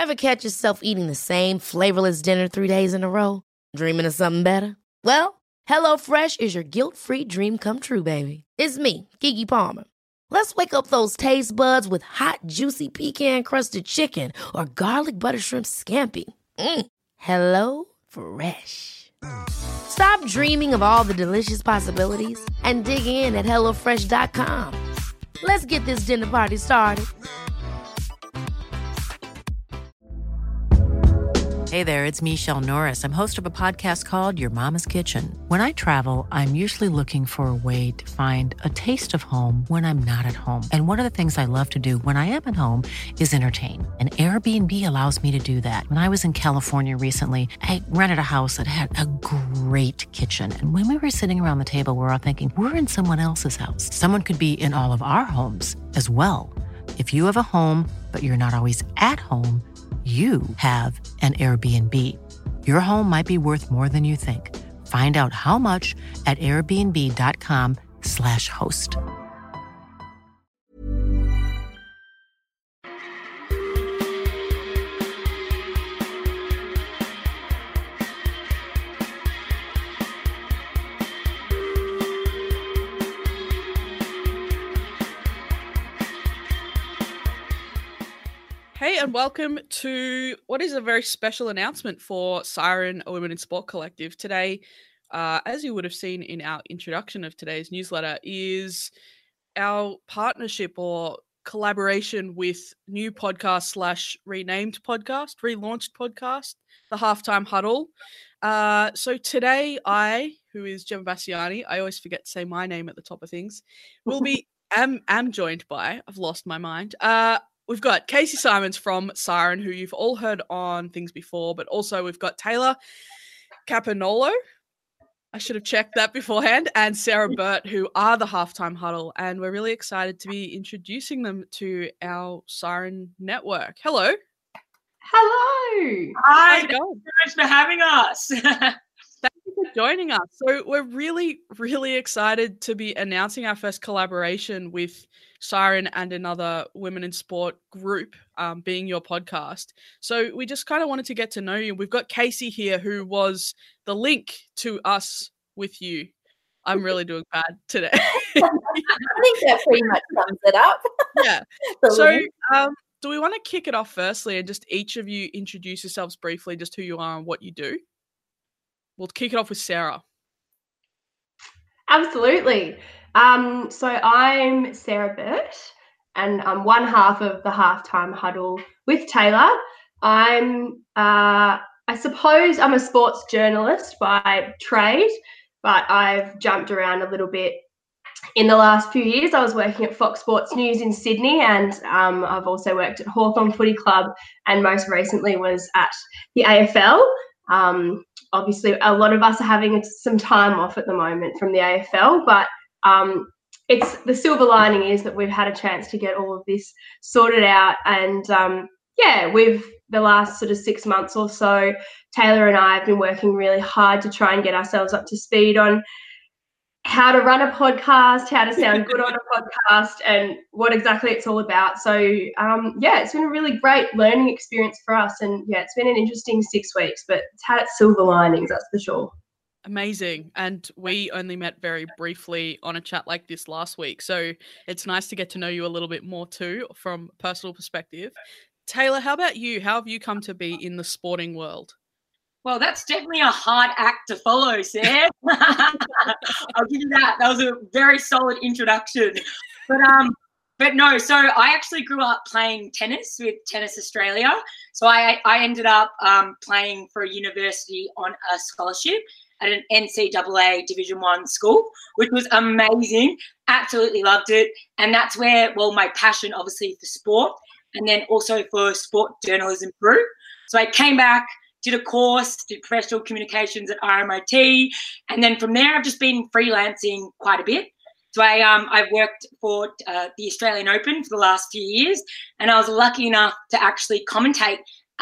Ever catch yourself eating the same flavorless dinner 3 days in a row? Dreaming of something better? Well, HelloFresh is your guilt-free dream come true, baby. It's me, Keke Palmer. Let's wake up those taste buds with hot, juicy pecan-crusted chicken or garlic butter shrimp scampi. Hello Fresh. Stop dreaming of all the delicious possibilities and dig in at HelloFresh.com. Let's get this dinner party started. Hey there, it's Michelle Norris. I'm host of a podcast called Your Mama's Kitchen. When I travel, I'm usually looking for a way to find a taste of home when I'm not at home. And one of the things I love to do when I am at home is entertain. And Airbnb allows me to do that. When I was in California recently, I rented a house that had a great kitchen. And when we were sitting around the table, we were all thinking, we're in someone else's house. Someone could be in all of our homes as well. If you have a home, but you're not always at home, you have an Airbnb. Your home might be worth more than you think. Find out how much at airbnb.com/host. Hey, and welcome to what is a very special announcement for Siren, a Women in Sport collective. Today, as you would have seen in our introduction of today's newsletter, is our partnership or collaboration with new podcast / renamed podcast, relaunched podcast, The Halftime Huddle. So today who is Gemma Bassiani, I always forget to say my name at the top of things, will be am joined by, I've lost my mind, we've got Casey Simons from Siren, who you've all heard on things before, but also we've got Taylor Capanolo. I should have checked that beforehand, and Sarah Burt, who are the Halftime Huddle, and we're really excited to be introducing them to our Siren network. Hello. Hello. Hi, thank you so much for having us. Thank you for joining us. So we're really, really excited to be announcing our first collaboration with Siren and another Women in Sport group, being your podcast. So we just kind of wanted to get to know you. We've got Casey here, who was the link to us with you. I'm really doing bad today. I think that pretty much sums it up. Yeah. So do we want to kick it off firstly and just each of you introduce yourselves briefly, just who you are and what you do? We'll kick it off with Sarah. Absolutely. So I'm Sarah Burt, and I'm one half of the Halftime Huddle with Taylor. I suppose I'm a sports journalist by trade, but I've jumped around a little bit in the last few years. I was working at Fox Sports News in Sydney, and I've also worked at Hawthorn Footy Club, and most recently was at the AFL. Obviously, a lot of us are having some time off at the moment from the AFL, but it's the silver lining is that we've had a chance to get all of this sorted out. And we've the last sort of 6 months or so, Taylor and I have been working really hard to try and get ourselves up to speed on how to run a podcast, how to sound good on a podcast, and what exactly it's all about. So, it's been a really great learning experience for us. And, it's been an interesting 6 weeks, but it's had its silver linings, that's for sure. Amazing. And we only met very briefly on a chat like this last week. So it's nice to get to know you a little bit more too from a personal perspective. Taylor, how about you? How have you come to be in the sporting world? Well, that's definitely a hard act to follow, Sam. I'll give you that. That was a very solid introduction. But no, so I actually grew up playing tennis with Tennis Australia. So I ended up playing for a university on a scholarship at an NCAA Division 1 school, which was amazing. Absolutely loved it. And that's where, my passion obviously for sport and then also for sport journalism grew. So I came back, did a course, did professional communications at RMIT, and then from there I've just been freelancing quite a bit. So I've worked for the Australian Open for the last few years, and I was lucky enough to actually commentate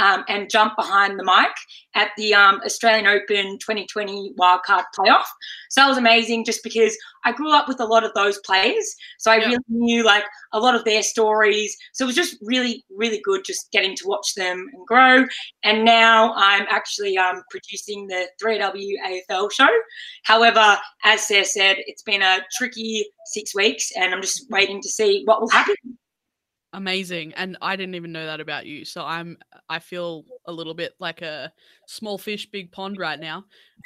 and jump behind the mic at the Australian Open 2020 wildcard playoff. So that was amazing just because I grew up with a lot of those players. So I really knew like a lot of their stories. So it was just really, really good just getting to watch them and grow. And now I'm actually producing the 3AW AFL show. However, as Sarah said, it's been a tricky 6 weeks and I'm just waiting to see what will happen. Amazing. And I didn't even know that about you. So I feel a little bit like a small fish, big pond right now.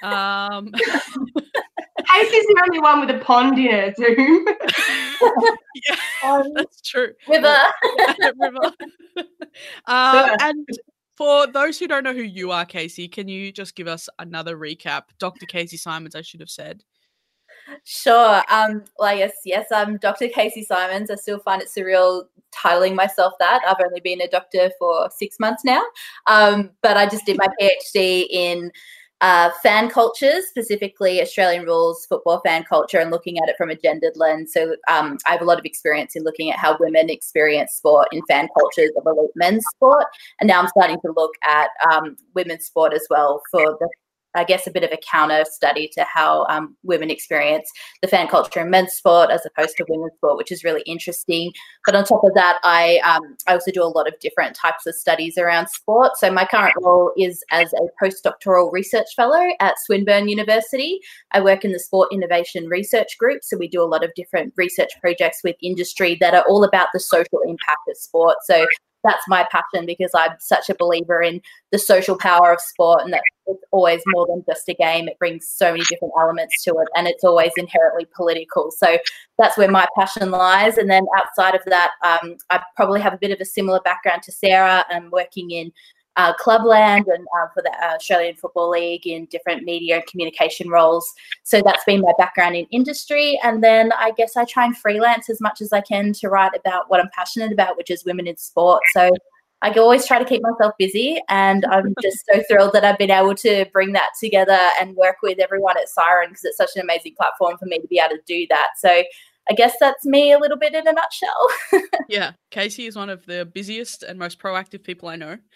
Casey's the only one with a pond in her Zoom. Yeah, that's true. River. River. And for those who don't know who you are, Casey, can you just give us another recap? Dr. Casey Simons, I should have said. Sure. Well, I guess, yes, I'm Dr. Casey Simons. I still find it surreal titling myself that. I've only been a doctor for 6 months now. But I just did my PhD in fan cultures, specifically Australian rules football fan culture, and looking at it from a gendered lens. So I have a lot of experience in looking at how women experience sport in fan cultures of elite men's sport. And now I'm starting to look at women's sport as well for I guess a bit of a counter study to how women experience the fan culture in men's sport as opposed to women's sport, which is really interesting. But on top of that, I also do a lot of different types of studies around sport. So my current role is as a postdoctoral research fellow at Swinburne University. I work in the Sport Innovation Research Group. So we do a lot of different research projects with industry that are all about the social impact of sport. So that's my passion because I'm such a believer in the social power of sport and that it's always more than just a game. It brings so many different elements to it and it's always inherently political. So that's where my passion lies. And then outside of that, I probably have a bit of a similar background to Sarah. I'm working in Clubland and for the Australian Football League in different media and communication roles. So that's been my background in industry. And then I guess I try and freelance as much as I can to write about what I'm passionate about, which is women in sport. So I always try to keep myself busy, and I'm just so thrilled that I've been able to bring that together and work with everyone at Siren because it's such an amazing platform for me to be able to do that. So I guess that's me a little bit in a nutshell. Yeah, Casey is one of the busiest and most proactive people I know.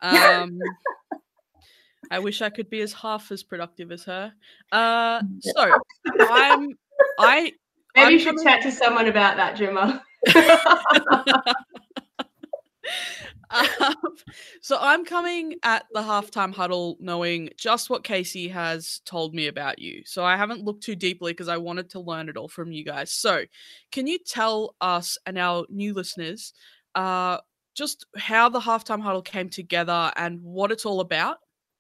I wish I could be half as productive as her. So maybe you should chat to someone about that, Gemma. So I'm coming at the halftime huddle knowing just what Casey has told me about you. So I haven't looked too deeply because I wanted to learn it all from you guys. So can you tell us and our new listeners just how the halftime huddle came together and what it's all about?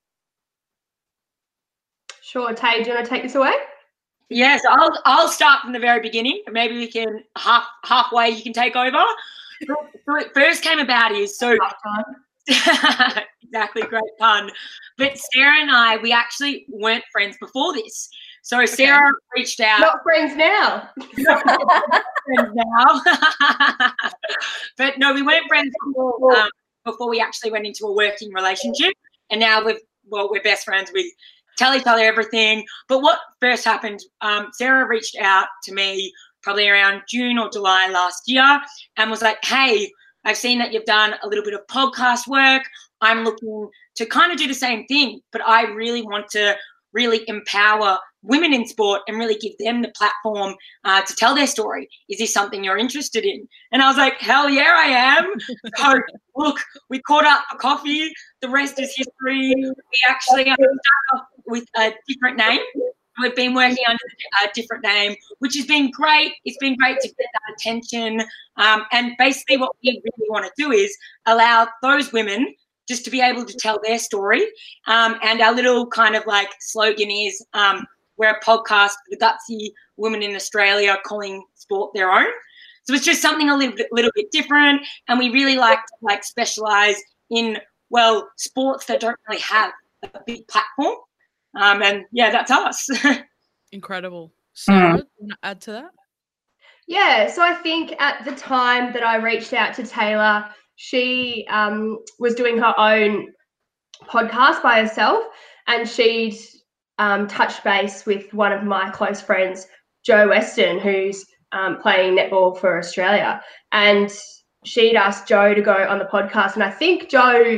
Sure. Tay, do you want to take this away? Yes, I'll start from the very beginning. Maybe we can halfway you can take over. So it first came about is so exactly, great pun. But Sarah and I, we actually weren't friends before this. So Sarah reached out. Not friends now. Not friends now. But no, we weren't friends before we actually went into a working relationship. And now we're best friends. We tell each other everything. But what first happened, Sarah reached out to me probably around June or July last year and was like, hey, I've seen that you've done a little bit of podcast work. I'm looking to kind of do the same thing, but I really want to really empower women in sport and really give them the platform to tell their story. Is this something you're interested in? And I was like, hell yeah, I am. So look, we caught up for coffee. The rest is history. We actually started off with a different name. We've been working under a different name, which has been great. It's been great to get that attention. And basically what we really want to do is allow those women just to be able to tell their story. And our little kind of like slogan is we're a podcast for the gutsy women in Australia calling sport their own. So it's just something a little bit different. And we really like to specialize in, sports that don't really have a big platform. And yeah, that's us. Incredible. Sarah, do you want to add to that? Yeah, so I think at the time that I reached out to Taylor, she was doing her own podcast by herself, and she'd touched base with one of my close friends, Jo Weston, who's playing netball for Australia. And she'd asked Jo to go on the podcast, and I think Jo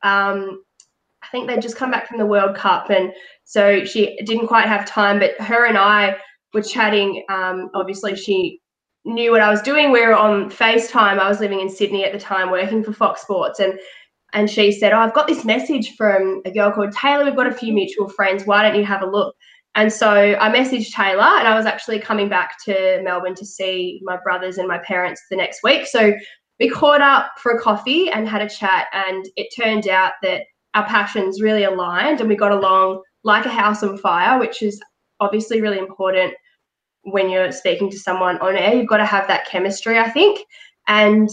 I think they'd just come back from the World Cup, and so she didn't quite have time, but her and I were chatting. Obviously, she knew what I was doing. We were on FaceTime. I was living in Sydney at the time, working for Fox Sports, and she said, "Oh, I've got this message from a girl called Taylor. We've got a few mutual friends. Why don't you have a look?" And so I messaged Taylor, and I was actually coming back to Melbourne to see my brothers and my parents the next week. So we caught up for a coffee and had a chat, and it turned out that our passions really aligned and we got along like a house on fire, which is obviously really important when you're speaking to someone on air. You've got to have that chemistry, I think. And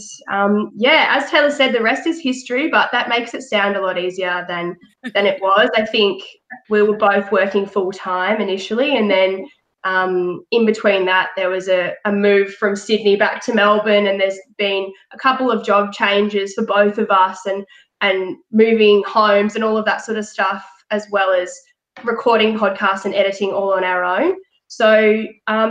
as Taylor said, the rest is history, but that makes it sound a lot easier than it was. I think we were both working full time initially, and then in between that, there was a move from Sydney back to Melbourne, and there's been a couple of job changes for both of us, and moving homes and all of that sort of stuff, as well as recording podcasts and editing all on our own. So,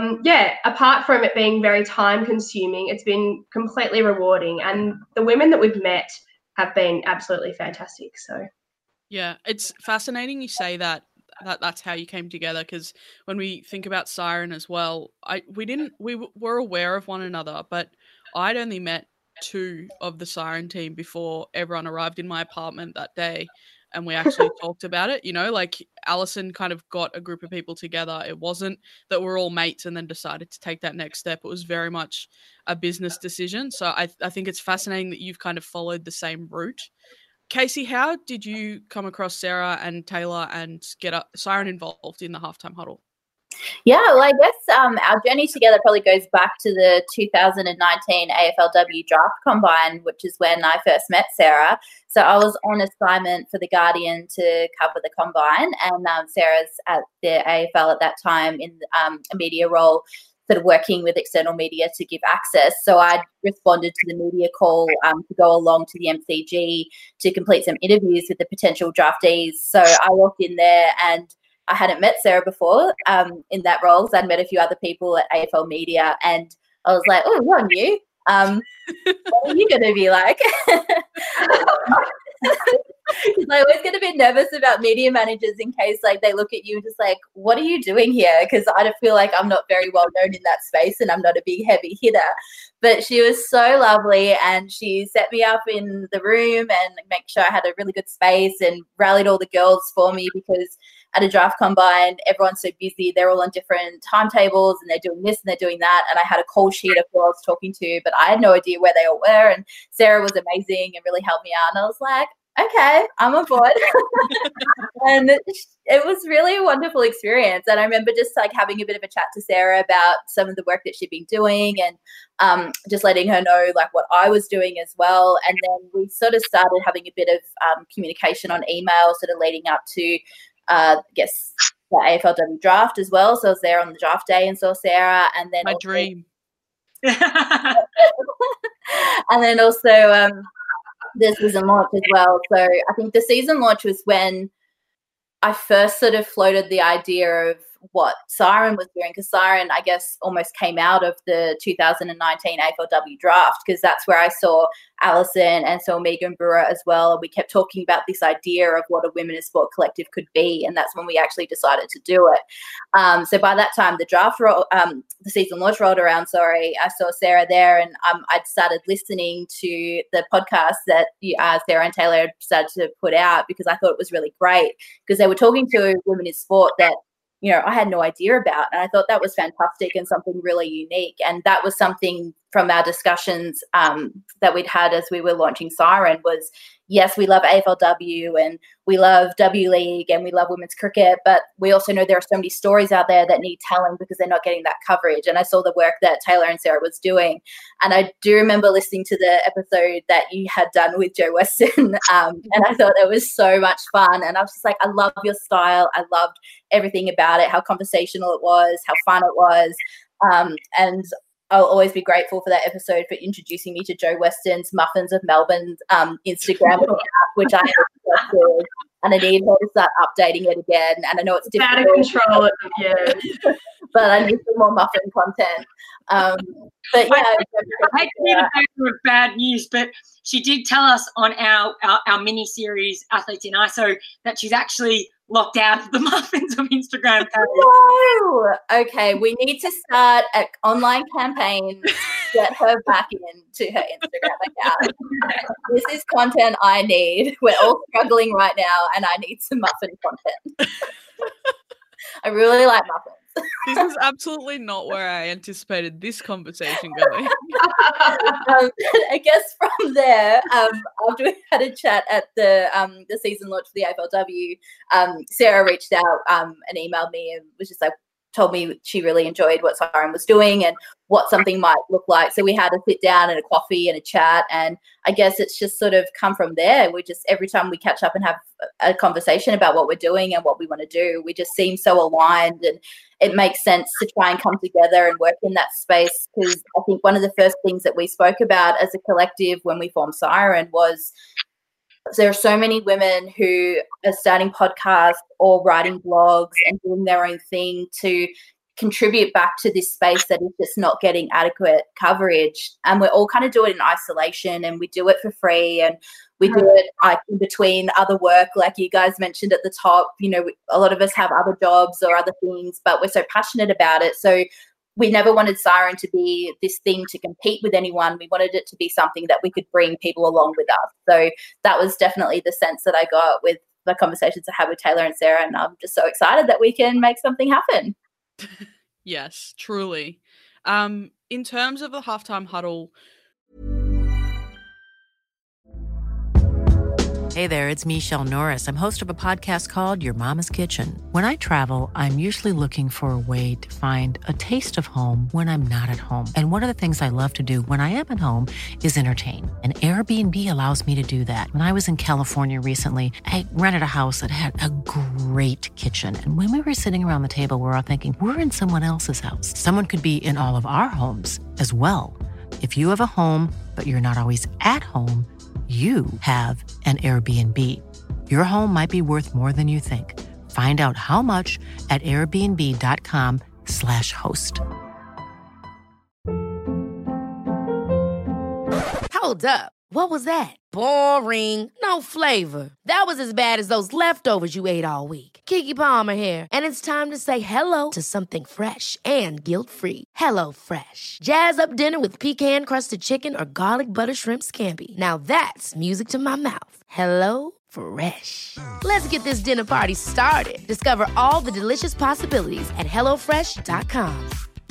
apart from it being very time consuming, it's been completely rewarding. And the women that we've met have been absolutely fantastic. So, yeah, it's fascinating you say that's how you came together, because when we think about Siren as well, we were aware of one another, but I'd only met 2 of the Siren team before everyone arrived in my apartment that day. And we actually talked about it, like Alison kind of got a group of people together. It wasn't that we're all mates and then decided to take that next step. It was very much a business decision. So I think it's fascinating that you've kind of followed the same route. Casey, how did you come across Sarah and Taylor and get Siren involved in the Halftime Huddle? Yeah, well, I guess our journey together probably goes back to the 2019 AFLW Draft Combine, which is when I first met Sarah. So I was on assignment for The Guardian to cover the Combine, and Sarah's at the AFL at that time in a media role, sort of working with external media to give access. So I responded to the media call to go along to the MCG to complete some interviews with the potential draftees. So I walked in there and I hadn't met Sarah before in that role. So I'd met a few other people at AFL Media, and I was like, "Oh, you're new. What are you going to be like?" Because I always get a bit nervous about media managers in case they look at you and just "What are you doing here?" Because I feel like I'm not very well known in that space and I'm not a big heavy hitter. But she was so lovely, and she set me up in the room and make sure I had a really good space and rallied all the girls for me, because at a draft combine, everyone's so busy. They're all on different timetables and they're doing this and they're doing that. And I had a call sheet of who I was talking to, but I had no idea where they all were. And Sarah was amazing and really helped me out. And I was like, okay, I'm on board. And it was really a wonderful experience. And I remember just having a bit of a chat to Sarah about some of the work that she'd been doing, and just letting her know what I was doing as well. And then we sort of started having a bit of communication on email, sort of leading up to the AFLW draft as well. So I was there on the draft day and saw Sarah, and then my dream. And then also the season launch as well. So I think the season launch was when I first sort of floated the idea of what Siren was doing, because Siren, I guess, almost came out of the 2019 AFLW draft, because that's where I saw Alison and saw Megan Brewer as well. We kept talking about this idea of what a women in sport collective could be, and that's when we actually decided to do it. So by that time, the season launch rolled around. I saw Sarah there, and I'd started listening to the podcast that Sarah and Taylor had started to put out, because I thought it was really great, because they were talking to women in sport that I had no idea about. And I thought that was fantastic and something really unique. And that was something from our discussions that we'd had as we were launching Siren was, yes, we love AFLW and we love W League and we love women's cricket, but we also know there are so many stories out there that need telling because they're not getting that coverage. And I saw the work that Taylor and Sarah was doing. And I do remember listening to the episode that you had done with Jo Weston, and I thought it was so much fun. And I was just like, I love your style. I loved everything about it, how conversational it was, how fun it was. And I'll always be grateful for that episode for introducing me to Jo Weston's Muffins of Melbourne Instagram account, which I have, and I need her to start updating it again. And I know it's difficult. Out of control. Yeah. but I need some more muffin content. But yeah, I hate to be the bearer of bad news, but she did tell us on our mini series Athletes in ISO that she's actually locked out of the Muffins of Instagram page. No. Okay, we need to start an online campaign to get her back into her Instagram account. This is content I need. We're all struggling right now, and I need some muffin content. I really like muffins. This is absolutely not where I anticipated this conversation going. I guess from there, after we had a chat at the season launch for the AFLW, Sarah reached out and emailed me and was just like, told me she really enjoyed what Siren was doing and what something might look like. So we had a sit down and a coffee and a chat, and I guess it's just sort of come from there. We just, every time we catch up and have a conversation about what we're doing and what we want to do, we just seem so aligned, and it makes sense to try and come together and work in that space, because I think one of the first things that we spoke about as a collective when we formed Siren was there are so many women who are starting podcasts or writing blogs and doing their own thing to contribute back to this space that is just not getting adequate coverage. And we're all kind of do it in isolation, and we do it for free, and we do it like in between other work, like you guys mentioned at the top. You know, a lot of us have other jobs or other things, but we're so passionate about it. So we never wanted Siren to be this thing to compete with anyone. We wanted it to be something that we could bring people along with us. So that was definitely the sense that I got with the conversations I had with Taylor and Sarah, and I'm just so excited that we can make something happen. Yes, truly. In terms of the halftime huddle. Hey there, it's Michelle Norris. I'm host of a podcast called Your Mama's Kitchen. When I travel, I'm usually looking for a way to find a taste of home when I'm not at home. And one of the things I love to do when I am at home is entertain. And Airbnb allows me to do that. When I was in California recently, I rented a house that had a great kitchen. And when we were sitting around the table, we were all thinking, we're in someone else's house. Someone could be in all of our homes as well. If you have a home, but you're not always at home, you have an Airbnb. Your home might be worth more than you think. Find out how much at airbnb.com/host. Hold up. What was that? Boring. No flavor. That was as bad as those leftovers you ate all week. Keke Palmer here, and it's time to say hello to something fresh and guilt-free. HelloFresh. Jazz up dinner with pecan-crusted chicken or garlic butter shrimp scampi. Now that's music to my mouth. HelloFresh. Let's get this dinner party started. Discover all the delicious possibilities at HelloFresh.com.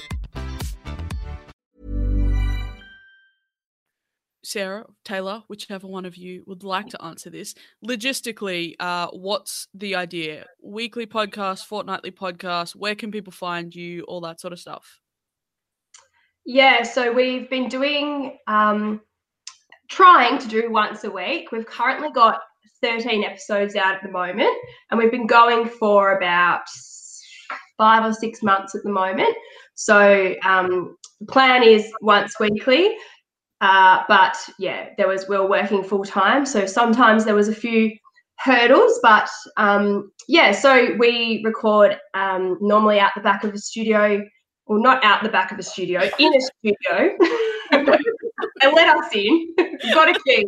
Sarah, Taylor, whichever one of you would like to answer this. Logistically, what's the idea? Weekly podcast, fortnightly podcast, where can people find you, all that sort of stuff? Yeah, so we've been doing, trying to do once a week. We've currently got 13 episodes out at the moment, and we've been going for about 5 or 6 months at the moment. So the plan is once weekly. But yeah, we were working full time, so sometimes there was a few hurdles. But so we record normally out the back of the studio, well, not out the back of the studio, in a studio, and let us in. We've got a key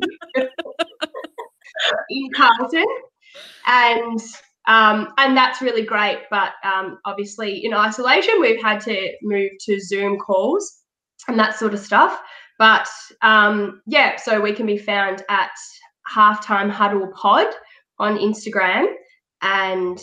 in Carlton, and that's really great. But obviously, in isolation, we've had to move to Zoom calls and that sort of stuff. But so we can be found at Halftime Huddle Pod on Instagram. And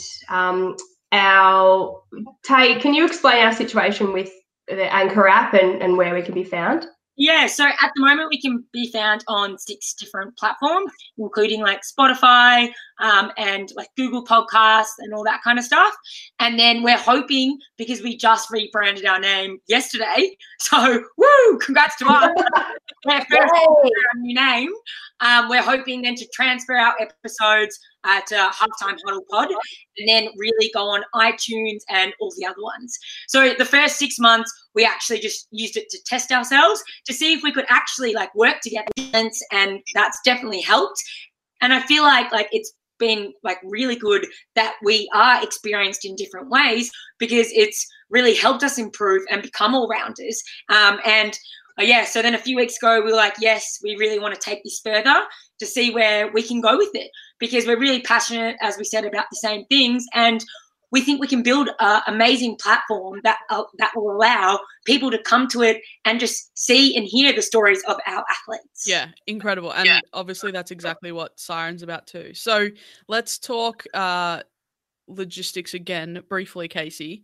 can you explain our situation with the Anchor app and where we can be found? Yeah, so at the moment we can be found on 6 different platforms, including like Spotify and like Google Podcasts and all that kind of stuff. And then we're hoping, because we just rebranded our name yesterday, so woo, congrats to us. We're first our new name. We're hoping then to transfer our episodes to Halftime Huddle Pod, and then really go on iTunes and all the other ones. So the first 6 months, we actually just used it to test ourselves to see if we could actually like work together, and that's definitely helped. And I feel like it's been like really good that we are experienced in different ways, because it's really helped us improve and become all-rounders. So then a few weeks ago, we were like, yes, we really want to take this further to see where we can go with it, because we're really passionate, as we said, about the same things. And we think we can build an amazing platform that will allow people to come to it and just see and hear the stories of our athletes. Yeah, incredible. And obviously that's exactly what Siren's about too. So let's talk logistics again briefly, Casey.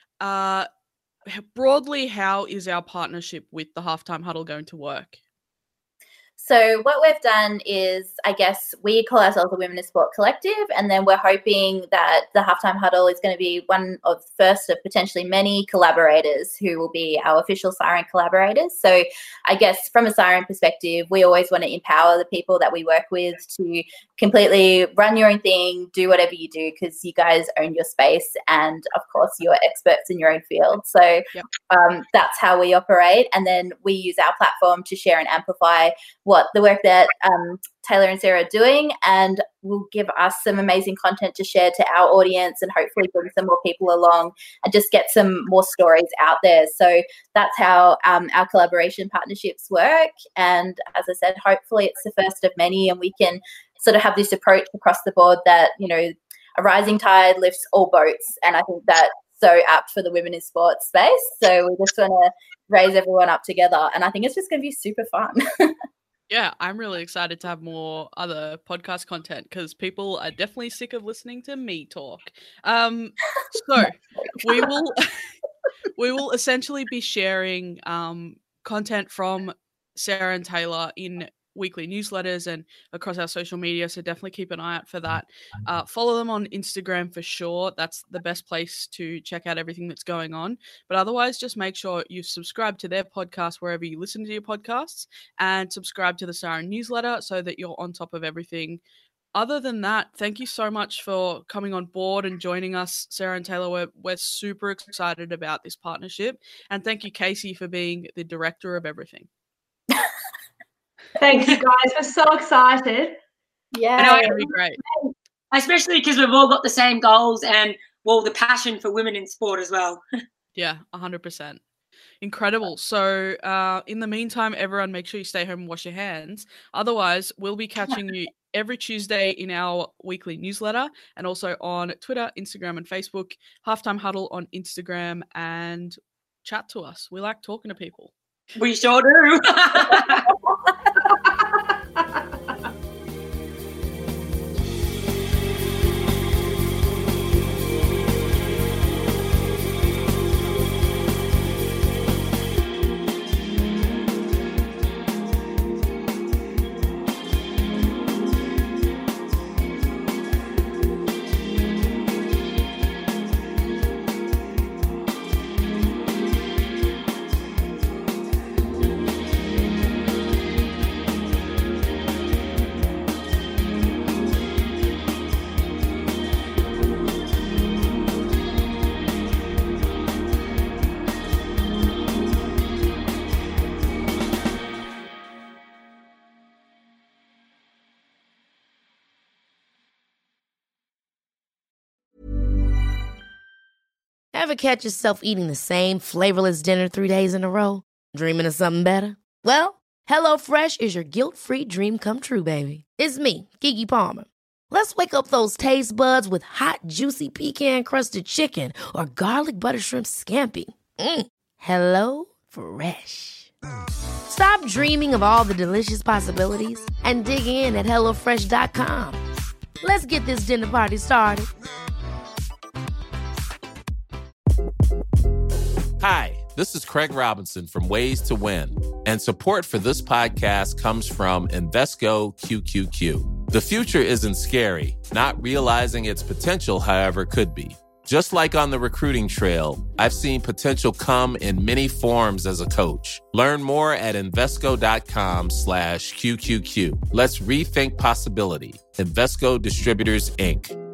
Broadly, how is our partnership with the Halftime Huddle going to work? So what we've done is, I guess, we call ourselves a Women in Sport Collective, and then we're hoping that the Halftime Huddle is going to be one of the first of potentially many collaborators who will be our official Siren collaborators. So I guess from a Siren perspective, we always want to empower the people that we work with to completely run your own thing, do whatever you do, because you guys own your space, and of course you're experts in your own field. So that's how we operate, and then we use our platform to share and amplify what the work that Taylor and Sarah are doing, and will give us some amazing content to share to our audience, and hopefully bring some more people along and just get some more stories out there. So that's how our collaboration partnerships work. And as I said, hopefully it's the first of many, and we can sort of have this approach across the board that, you know, a rising tide lifts all boats. And I think that's so apt for the women in sports space. So we just want to raise everyone up together. And I think it's just going to be super fun. Yeah, I'm really excited to have more other podcast content, because people are definitely sick of listening to me talk. So we will essentially be sharing content from Sarah and Taylor in weekly newsletters and across our social media, so definitely keep an eye out for that. Follow them on Instagram for sure. That's the best place to check out everything that's going on. But otherwise, just make sure you subscribe to their podcast wherever you listen to your podcasts, and subscribe to the Siren newsletter so that you're on top of everything. Other than that, thank you so much for coming on board and joining us, Sarah and Taylor. We're super excited about this partnership, and thank you, Casey, for being the director of everything. Thank you, guys. We're so excited. Yeah, I know, It'll be great. Especially because we've all got the same goals and, well, the passion for women in sport as well. Yeah, 100%. Incredible. So in the meantime, everyone, make sure you stay home and wash your hands. Otherwise, we'll be catching you every Tuesday in our weekly newsletter, and also on Twitter, Instagram, and Facebook. Halftime Huddle on Instagram, and chat to us. We like talking to people. We sure do. Ever catch yourself eating the same flavorless dinner 3 days in a row? Dreaming of something better? Well, HelloFresh is your guilt-free dream come true, baby. It's me, Keke Palmer. Let's wake up those taste buds with hot, juicy pecan-crusted chicken or garlic butter shrimp scampi. Hello Fresh. Stop dreaming of all the delicious possibilities and dig in at HelloFresh.com. Let's get this dinner party started. Hi, this is Craig Robinson from Ways to Win, and support for this podcast comes from Invesco QQQ. The future isn't scary. Not realizing its potential, however, could be. Just like on the recruiting trail, I've seen potential come in many forms as a coach. Learn more at Invesco.com/QQQ. Let's rethink possibility. Invesco Distributors, Inc.